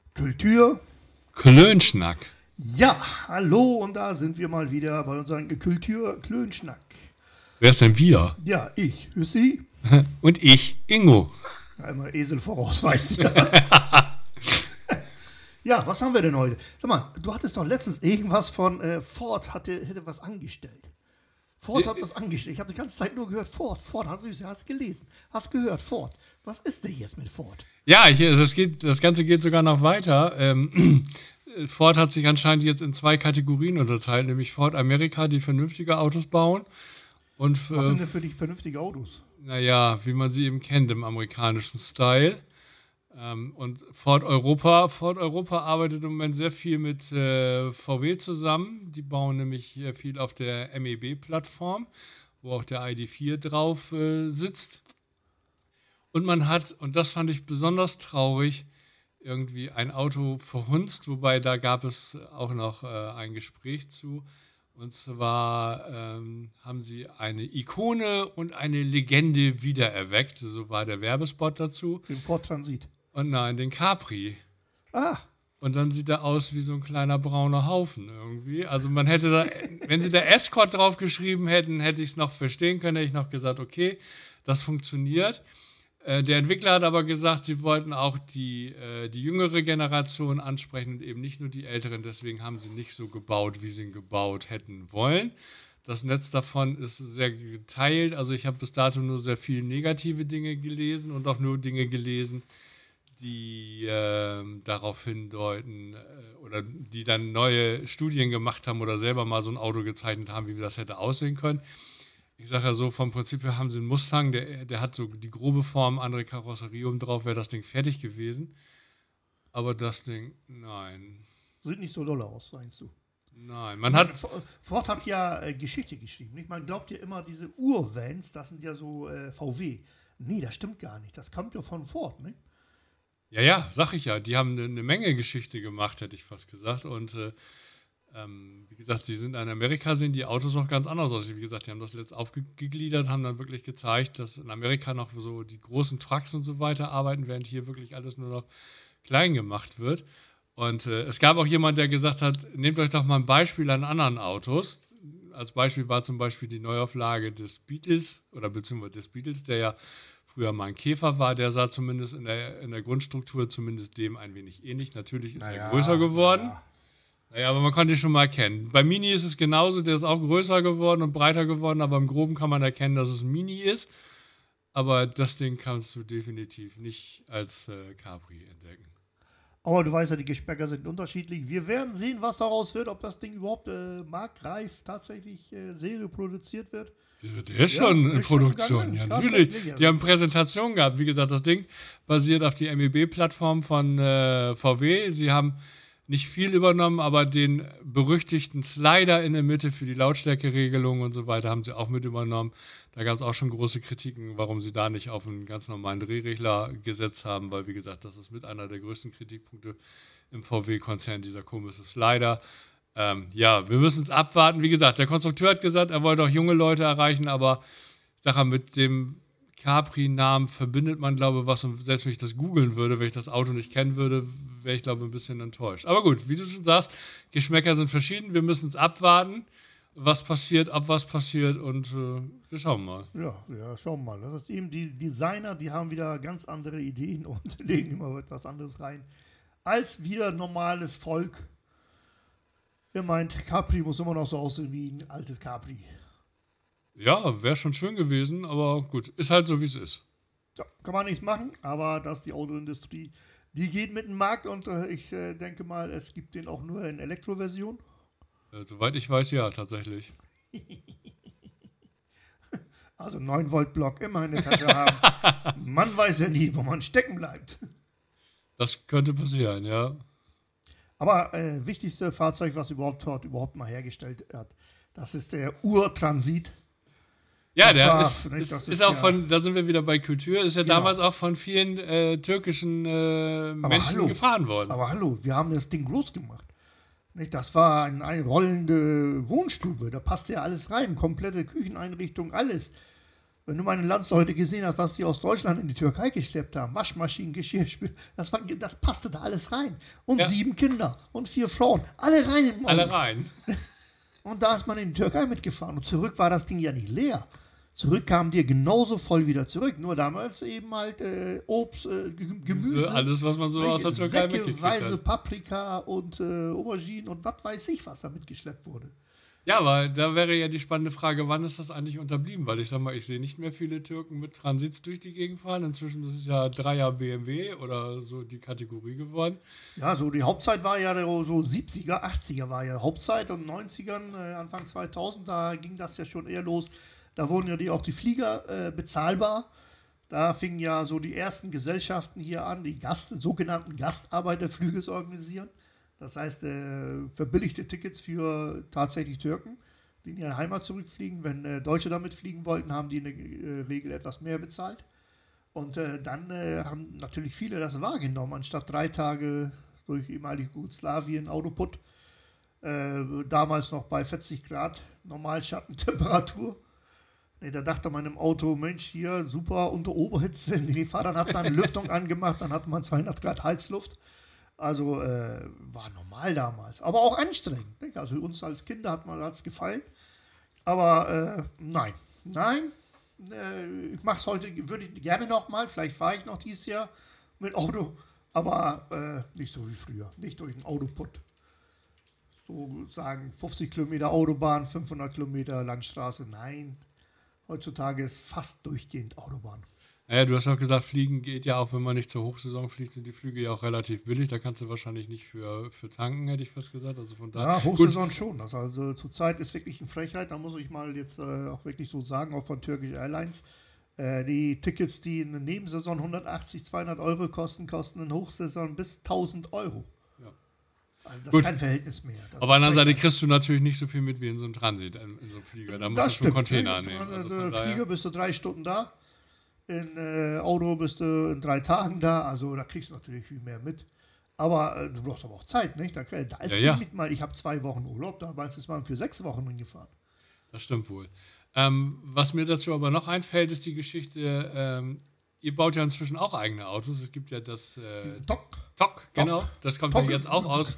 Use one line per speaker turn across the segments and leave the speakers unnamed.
Kultur.
Klönschnack.
Ja, hallo und da sind wir mal wieder bei unserem Kultur-Klönschnack.
Wer ist denn wir?
Ja, ich, Hüssi.
Und ich, Ingo.
Ja, immer Esel voraus, weißt du. Ja, was haben wir denn heute? Sag mal, du hattest doch letztens irgendwas von Ford hätte was angestellt. Ford hat was angestellt. Ich habe die ganze Zeit nur gehört, Ford, hast du gelesen, hast gehört, Ford. Was ist denn jetzt mit Ford?
Ja, das Ganze geht sogar noch weiter. Ford hat sich anscheinend jetzt in 2 Kategorien unterteilt, nämlich Ford America, die vernünftige Autos bauen. Und,
was sind denn für dich vernünftige Autos?
Naja, wie man sie eben kennt im amerikanischen Style. Und Ford Europa arbeitet im Moment sehr viel mit VW zusammen. Die bauen nämlich viel auf der MEB-Plattform, wo auch der ID.4 drauf sitzt. Und man hat, und das fand ich besonders traurig, irgendwie ein Auto verhunzt, wobei da gab es auch noch ein Gespräch zu. Und zwar haben sie eine Ikone und eine Legende wiedererweckt. So war der Werbespot dazu.
Den Ford Transit.
Und nein, den Capri.
Ah.
Und dann sieht er aus wie so ein kleiner brauner Haufen irgendwie. Also man hätte da, wenn sie da Escort drauf geschrieben hätten, hätte ich es noch verstehen können, hätte ich noch gesagt, okay, das funktioniert. Der Entwickler hat aber gesagt, sie wollten auch die jüngere Generation ansprechen und eben nicht nur die älteren. Deswegen haben sie nicht so gebaut, wie sie ihn gebaut hätten wollen. Das Netz davon ist sehr geteilt. Also ich habe bis dato nur sehr viele negative Dinge gelesen und auch nur Dinge gelesen, die darauf hindeuten oder die dann neue Studien gemacht haben oder selber mal so ein Auto gezeichnet haben, wie das hätte aussehen können. Ich sage ja so, vom Prinzip her haben sie einen Mustang, der hat so die grobe Form, andere Karosserie oben drauf, wäre das Ding fertig gewesen. Aber das Ding, nein.
Sieht nicht so doll aus, meinst du?
Nein,
Ford hat ja Geschichte geschrieben. Nicht? Man glaubt ja immer, diese Urvans, das sind ja so VW. Nee, das stimmt gar nicht. Das kommt ja von Ford, ne?
Ja, sag ich ja. Die haben eine Menge Geschichte gemacht, hätte ich fast gesagt. Und wie gesagt, sie sind in Amerika, sehen die Autos noch ganz anders aus. Wie gesagt, die haben das letzt aufgegliedert, haben dann wirklich gezeigt, dass in Amerika noch so die großen Trucks und so weiter arbeiten, während hier wirklich alles nur noch klein gemacht wird. Und es gab auch jemand, der gesagt hat, nehmt euch doch mal ein Beispiel an anderen Autos. Als Beispiel war zum Beispiel die Neuauflage des Beetles, oder beziehungsweise des Beetles, der ja früher mal ein Käfer war, der sah zumindest in der Grundstruktur zumindest dem ein wenig ähnlich. Natürlich ist er größer geworden. Naja, aber man konnte ihn schon mal erkennen. Bei Mini ist es genauso, der ist auch größer geworden und breiter geworden, aber im Groben kann man erkennen, dass es ein Mini ist. Aber das Ding kannst du definitiv nicht als Capri entdecken.
Aber du weißt ja, die Geschmäcker sind unterschiedlich. Wir werden sehen, was daraus wird, ob das Ding überhaupt marktreif tatsächlich Serie produziert wird.
Der ist schon in Produktion, ja, natürlich. Die haben Präsentationen gehabt. Wie gesagt, das Ding basiert auf die MEB-Plattform von VW. Sie haben nicht viel übernommen, aber den berüchtigten Slider in der Mitte für die Lautstärkeregelung und so weiter haben sie auch mit übernommen. Da gab es auch schon große Kritiken, warum sie da nicht auf einen ganz normalen Drehregler gesetzt haben, weil, wie gesagt, das ist mit einer der größten Kritikpunkte im VW-Konzern, dieser komische Slider. Ja, wir müssen es abwarten. Wie gesagt, der Konstrukteur hat gesagt, er wollte auch junge Leute erreichen, aber ich sage, mit dem Capri-Namen verbindet man, glaube ich, was. Und selbst wenn ich das googeln würde, wenn ich das Auto nicht kennen würde, wäre ich, glaube ich, ein bisschen enttäuscht. Aber gut, wie du schon sagst, Geschmäcker sind verschieden. Wir müssen es abwarten, was passiert, ob was passiert und wir schauen mal.
Ja, schauen mal. Das ist eben die Designer, die haben wieder ganz andere Ideen und legen immer etwas anderes rein, als wir normales Volk. Ihr meint, Capri muss immer noch so aussehen wie ein altes Capri.
Ja, wäre schon schön gewesen, aber gut, ist halt so, wie es ist.
Ja, kann man nichts machen, aber dass die Autoindustrie, die geht mit dem Markt und ich denke mal, es gibt den auch nur in Elektroversion.
Soweit ich weiß, ja, tatsächlich.
Also 9-Volt-Block immer in der Tasche haben. Man weiß ja nie, wo man stecken bleibt.
Das könnte passieren, ja.
Aber wichtigste Fahrzeug, was Ford überhaupt mal hergestellt hat, das ist der Urtransit.
Ja, der ist auch von, da sind wir wieder bei Kultur, ist ja genau. Damals auch von vielen türkischen Menschen gefahren worden.
Aber hallo, wir haben das Ding groß gemacht. Nicht? Das war eine rollende Wohnstube, da passte ja alles rein, komplette Kücheneinrichtung, alles. Wenn du meine Landsleute gesehen hast, was die aus Deutschland in die Türkei geschleppt haben, Waschmaschinen, Geschirrspül, das passte da alles rein. Und 7 Kinder und 4 Frauen, alle rein im Auto.
Alle rein.
Und da ist man in die Türkei mitgefahren. Und zurück war das Ding ja nicht leer. Zurück kamen die genauso voll wieder zurück. Nur damals eben halt Obst, Gemüse.
Alles, was man so aus der Türkei mitgekriegt hat.
Paprika und Auberginen und was weiß ich, was da mitgeschleppt wurde.
Ja, aber da wäre ja die spannende Frage, wann ist das eigentlich unterblieben? Weil ich sag mal, ich sehe nicht mehr viele Türken mit Transits durch die Gegend fahren. Inzwischen ist es ja 3er BMW oder so die Kategorie geworden.
Ja, so die Hauptzeit war ja so 70er, 80er war ja Hauptzeit und 90ern, Anfang 2000, da ging das ja schon eher los. Da wurden ja auch die Flieger bezahlbar. Da fingen ja so die ersten Gesellschaften hier an, die sogenannten Gastarbeiterflüge zu organisieren. Das heißt, verbilligte Tickets für tatsächlich Türken, die in ihre Heimat zurückfliegen. Wenn Deutsche damit fliegen wollten, haben die in der Regel etwas mehr bezahlt. Und dann haben natürlich viele das wahrgenommen, anstatt 3 Tage durch ehemalige Jugoslawien, Autoput, damals noch bei 40 Grad Normalschattentemperatur. Da dachte man im Auto, Mensch, hier super unter Oberhitze. Die Fahrer hat dann eine Lüftung angemacht, dann hatte man 200 Grad Heizluft. Also war normal damals, aber auch anstrengend. Nicht? Also uns als Kinder hat es gefallen. Aber nein. Ich mache es heute, würde ich gerne nochmal. Vielleicht fahre ich noch dieses Jahr mit Auto, aber nicht so wie früher. Nicht durch den Autoput. So sagen 50 Kilometer Autobahn, 500 Kilometer Landstraße. Nein, heutzutage ist fast durchgehend Autobahn.
Naja, du hast auch gesagt, Fliegen geht ja auch, wenn man nicht zur Hochsaison fliegt, sind die Flüge ja auch relativ billig. Da kannst du wahrscheinlich nicht für tanken, hätte ich fast gesagt. Also von daher.
Ja, Hochsaison schon. Also zurzeit ist wirklich eine Frechheit. Da muss ich mal jetzt auch wirklich so sagen, auch von Turkish Airlines. Die Tickets, die in der Nebensaison 180, 200 Euro kosten in Hochsaison bis 1000 Euro.
Ja.
Also das ist kein Verhältnis mehr.
Auf der anderen Seite kriegst du natürlich nicht so viel mit wie in so einem Transit, in so einem Flieger. Da musst du schon einen Container nehmen.
Also Flieger bist du 3 Stunden da. In Auto bist du in 3 Tagen da, also da kriegst du natürlich viel mehr mit. Aber du brauchst aber auch Zeit, nicht? Da ist nicht mal, ich habe 2 Wochen Urlaub, da meinst du, es waren für 6 Wochen hingefahren.
Das stimmt wohl. Was mir dazu aber noch einfällt, ist die Geschichte, ihr baut ja inzwischen auch eigene Autos. Es gibt ja das TOC, genau. Das kommt ja jetzt auch aus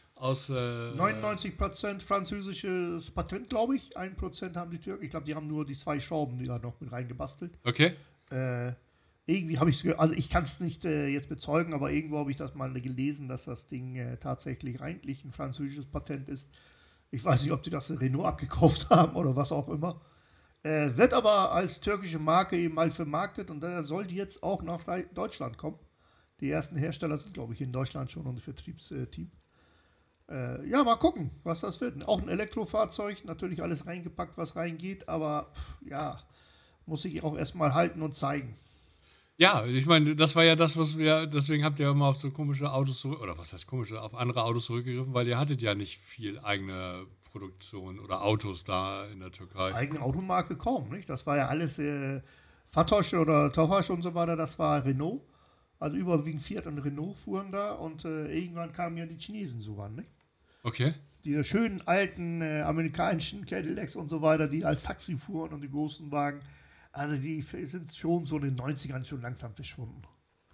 99% französisches Patent, glaube ich. 1% haben die Türken. Ich glaube, die haben nur die 2 Schrauben, die da noch mit reingebastelt.
Okay.
Irgendwie habe ich es, also ich kann es nicht jetzt bezeugen, aber irgendwo habe ich das mal gelesen, dass das Ding tatsächlich eigentlich ein französisches Patent ist. Ich weiß nicht, ob die das Renault abgekauft haben oder was auch immer. Wird aber als türkische Marke eben mal vermarktet und da soll die jetzt auch nach Deutschland kommen. Die ersten Hersteller sind, glaube ich, in Deutschland schon und Vertriebsteam. Ja, mal gucken, was das wird. Auch ein Elektrofahrzeug, natürlich alles reingepackt, was reingeht, aber ja, muss ich auch erstmal halten und zeigen.
Ja, ich meine, das war ja das, was wir, deswegen habt ihr immer auf so komische Autos zurück, oder was heißt komische, auf andere Autos zurückgegriffen, weil ihr hattet ja nicht viel eigene Produktion oder Autos da in der Türkei.
Eigene Automarke kaum, nicht? Das war ja alles Fatosch oder Tofaş und so weiter, das war Renault. Also überwiegend Fiat und Renault fuhren da und irgendwann kamen ja die Chinesen so ran, nicht?
Okay.
Diese schönen alten amerikanischen Cadillacs und so weiter, die als Taxi fuhren und die großen Wagen. Also die sind schon so in den 90ern schon langsam verschwunden.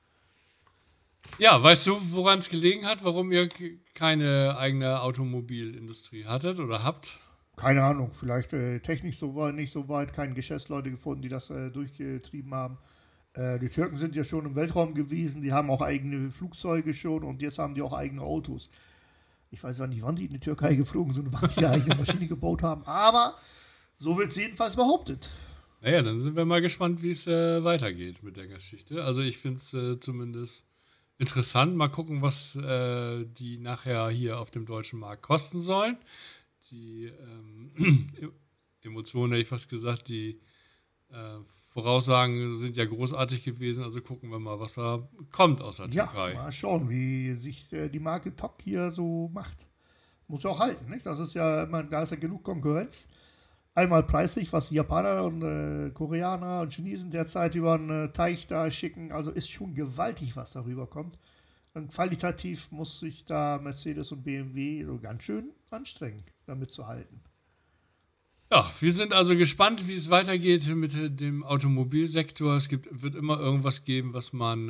Ja, weißt du, woran es gelegen hat, warum ihr keine eigene Automobilindustrie hattet oder habt?
Keine Ahnung, vielleicht technisch nicht so weit, keine Geschäftsleute gefunden, die das durchgetrieben haben. Die Türken sind ja schon im Weltraum gewesen, die haben auch eigene Flugzeuge schon und jetzt haben die auch eigene Autos. Ich weiß nicht, wann die in die Türkei geflogen sind und wann die eine eigene Maschine gebaut haben, aber so wird es jedenfalls behauptet.
Naja, dann sind wir mal gespannt, wie es weitergeht mit der Geschichte. Also ich finde es zumindest interessant. Mal gucken, was die nachher hier auf dem deutschen Markt kosten sollen. Die Emotionen, hätte ich fast gesagt, die Voraussagen sind ja großartig gewesen. Also gucken wir mal, was da kommt aus der Türkei.
Ja, mal schauen, wie sich die Marke TOC hier so macht. Muss ja auch halten, nicht? Das ist ja immer, da ist ja genug Konkurrenz. Einmal preislich, was die Japaner und Koreaner und Chinesen derzeit über einen Teich da schicken. Also ist schon gewaltig, was darüber kommt. Und qualitativ muss sich da Mercedes und BMW so ganz schön anstrengen, damit zu halten.
Ja, wir sind also gespannt, wie es weitergeht mit dem Automobilsektor. Wird immer irgendwas geben, was man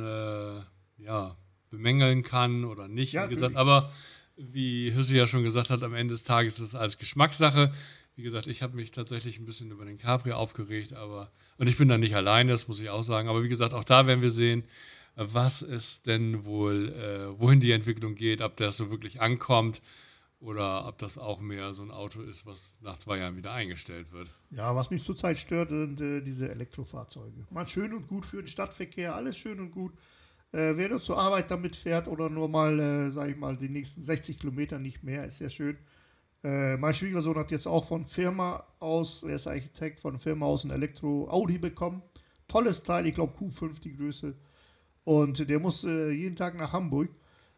bemängeln kann oder nicht.
Ja,
wie gesagt,
natürlich.
aber wie Hüsse ja schon gesagt hat, am Ende des Tages ist es alles Geschmackssache. Wie gesagt, ich habe mich tatsächlich ein bisschen über den Capri aufgeregt, und ich bin da nicht alleine, das muss ich auch sagen. Aber wie gesagt, auch da werden wir sehen, was es denn wohl, wohin die Entwicklung geht, ob das so wirklich ankommt. Oder ob das auch mehr so ein Auto ist, was nach 2 Jahren wieder eingestellt wird.
Ja, was mich zurzeit stört, sind diese Elektrofahrzeuge. Mal schön und gut für den Stadtverkehr, alles schön und gut. Wer nur zur Arbeit damit fährt oder nur mal, sag ich mal, die nächsten 60 Kilometer nicht mehr, ist sehr schön. Mein Schwiegersohn hat jetzt auch von Firma aus, er ist Architekt, von Firma aus ein Elektro-Audi bekommen. Tolles Teil, ich glaube Q5 die Größe. Und der muss jeden Tag nach Hamburg.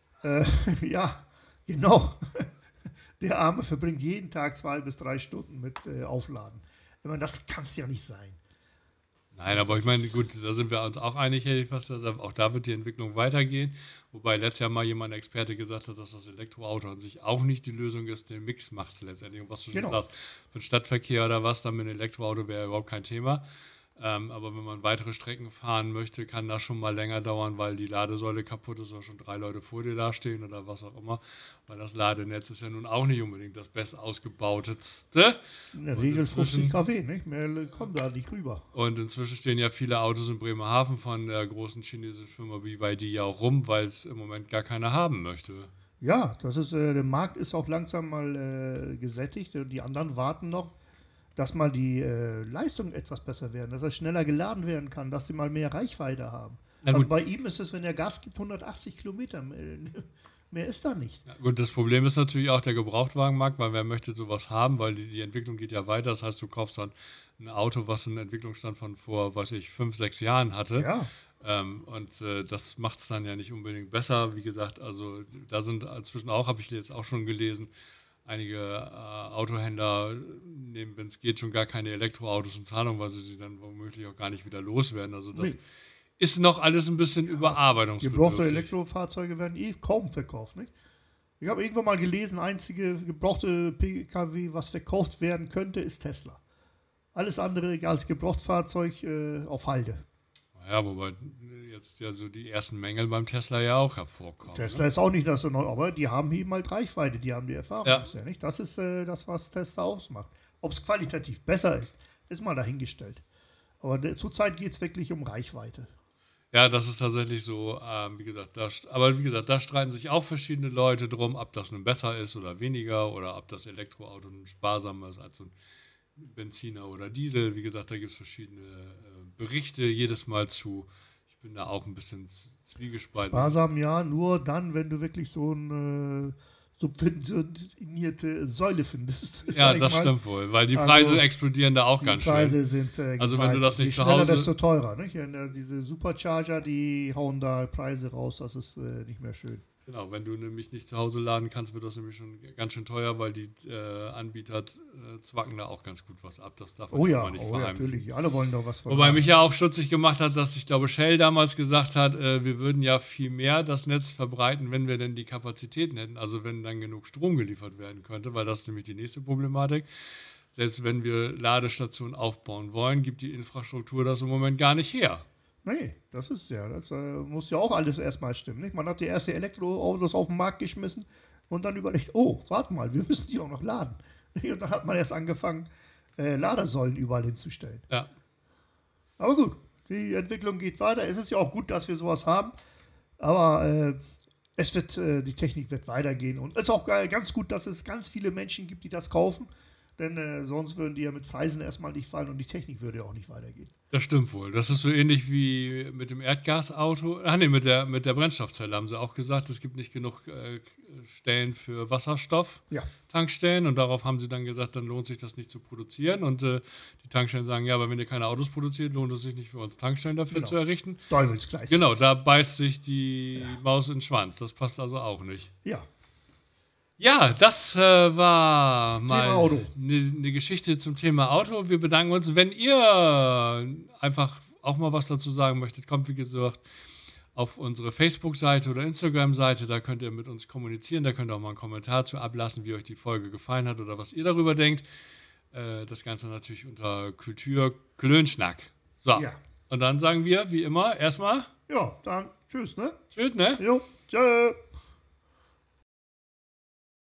Ja, genau. Der Arme verbringt jeden Tag 2 bis 3 Stunden mit Aufladen. Ich meine, das kann es ja nicht sein.
Nein, aber ich meine, gut, da sind wir uns auch einig, hätte ich fast gesagt, auch da wird die Entwicklung weitergehen. Wobei letztes Jahr mal jemand, Experte, gesagt hat, dass das Elektroauto an sich auch nicht die Lösung ist. Der Mix macht es letztendlich. Und was du schon sagst, für den Stadtverkehr oder was, dann mit einem Elektroauto wäre überhaupt kein Thema. Aber wenn man weitere Strecken fahren möchte, kann das schon mal länger dauern, weil die Ladesäule kaputt ist oder schon 3 Leute vor dir dastehen oder was auch immer. Weil das Ladenetz ist ja nun auch nicht unbedingt das best ausgebautetste.
In der Regel 50 kW, nicht? Mehr kommt da nicht rüber.
Und inzwischen stehen ja viele Autos in Bremerhaven von der großen chinesischen Firma BYD ja auch rum, weil es im Moment gar keiner haben möchte.
Ja, das ist, der Markt ist auch langsam mal gesättigt. Die anderen warten noch, dass mal die Leistungen etwas besser werden, dass er schneller geladen werden kann, dass sie mal mehr Reichweite haben. Also bei ihm ist es, wenn er Gas gibt, 180 Kilometer. Mehr ist da nicht.
Ja, gut, das Problem ist natürlich auch der Gebrauchtwagenmarkt, weil wer möchte sowas haben, weil die Entwicklung geht ja weiter. Das heißt, du kaufst dann ein Auto, was einen Entwicklungsstand von vor, 5, 6 Jahren hatte.
Ja.
Das macht es dann ja nicht unbedingt besser. Wie gesagt, also da sind inzwischen auch, habe ich jetzt auch schon gelesen, einige Autohändler nehmen, wenn es geht, schon gar keine Elektroautos in Zahlung, weil sie dann womöglich auch gar nicht wieder loswerden. Also das ist noch alles ein bisschen überarbeitungsbedürftig.
Gebrauchte Elektrofahrzeuge werden kaum verkauft, nicht? Ich habe irgendwann mal gelesen, einzige gebrauchte PKW, was verkauft werden könnte, ist Tesla. Alles andere als Gebrauchtfahrzeug auf Halde.
Ja, wobei jetzt ja so die ersten Mängel beim Tesla ja auch hervorkommen.
Tesla ist auch nicht das so neu, aber die haben eben halt Reichweite, die haben die Erfahrung.
Ja.
Ja nicht? Das ist das, was Tesla ausmacht. Ob es qualitativ besser ist mal dahingestellt. Aber zurzeit geht es wirklich um Reichweite.
Ja, das ist tatsächlich so, wie gesagt, da streiten sich auch verschiedene Leute drum, ob das nun besser ist oder weniger oder ob das Elektroauto nun sparsamer ist als so ein Benziner oder Diesel. Wie gesagt, da gibt es verschiedene Berichte jedes Mal zu. Ich bin da auch ein bisschen zwiegespalten.
Sparsam, ja, nur dann, wenn du wirklich so eine subventionierte Säule findest.
Ja, das stimmt wohl, weil die Preise explodieren da auch ganz schön.
Die Preise sind
also wenn du das nicht zu
Hause...
Hause...
desto teurer, nicht? Diese Supercharger, die hauen da Preise raus, das ist nicht mehr schön.
Genau, wenn du nämlich nicht zu Hause laden kannst, wird das nämlich schon ganz schön teuer, weil die Anbieter zwacken da auch ganz gut was ab. Das darf man nicht verheimlichen.
Ja, natürlich. Alle wollen doch was von.
Wobei mich ja auch stutzig gemacht hat, dass ich glaube, Shell damals gesagt hat, wir würden ja viel mehr das Netz verbreiten, wenn wir denn die Kapazitäten hätten. Also wenn dann genug Strom geliefert werden könnte, weil das ist nämlich die nächste Problematik. Selbst wenn wir Ladestationen aufbauen wollen, gibt die Infrastruktur das im Moment gar nicht her.
Nee, das muss ja auch alles erstmal stimmen. Nicht? Man hat die ersten Elektroautos auf den Markt geschmissen und dann überlegt, oh, warte mal, wir müssen die auch noch laden. Und dann hat man erst angefangen, Ladesäulen überall hinzustellen.
Ja.
Aber gut, die Entwicklung geht weiter. Es ist ja auch gut, dass wir sowas haben, aber die Technik wird weitergehen. Und es ist auch ganz gut, dass es ganz viele Menschen gibt, die das kaufen. Denn sonst würden die ja mit Preisen erstmal nicht fallen und die Technik würde ja auch nicht weitergehen.
Das stimmt wohl. Das ist so ähnlich wie mit dem Erdgasauto. Mit der Brennstoffzelle haben sie auch gesagt, es gibt nicht genug Stellen für Wasserstoff-Tankstellen. Und darauf haben sie dann gesagt, dann lohnt sich das nicht zu produzieren. Und die Tankstellen sagen, ja, aber wenn ihr keine Autos produziert, lohnt es sich nicht für uns Tankstellen dafür zu errichten.
Teufelskreis.
Genau, da beißt sich die Maus in den Schwanz. Das passt also auch nicht.
Ja.
Ja, das war mal eine Geschichte zum Thema Auto. Wir bedanken uns. Wenn ihr einfach auch mal was dazu sagen möchtet, kommt wie gesagt auf unsere Facebook-Seite oder Instagram-Seite. Da könnt ihr mit uns kommunizieren. Da könnt ihr auch mal einen Kommentar zu ablassen, wie euch die Folge gefallen hat oder was ihr darüber denkt. Das Ganze natürlich unter Kultur Klönschnack. So,
Ja.
und dann sagen wir, wie immer, erstmal
Ja, dann tschüss, ne?
tschüss, ne?
Jo, tschö.